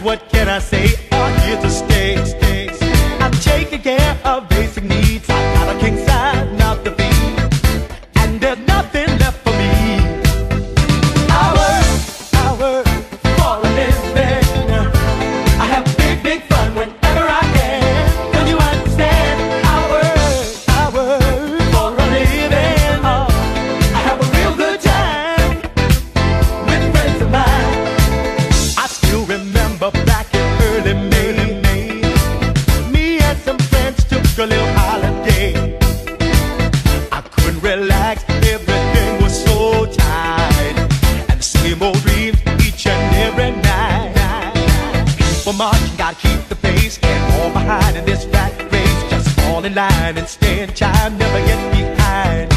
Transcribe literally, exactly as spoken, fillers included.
what can I say? Are here to stay. stay, stay. I'm taking care of basic needs. I got a king size mouth to feed, and there's nothing left for me. I work, I work for a living. I have big, big fun whenever I can. Don't you understand? I work, I work for a living. Oh, I have a real good time with friends of mine. I still remember back in early May, May, me and some friends took a little holiday. I couldn't relax, everything was so tight, and the same old dreams each and every night. People marching, gotta keep the pace, can't fall behind in this rat race. Just fall in line and stay in time, never get behind.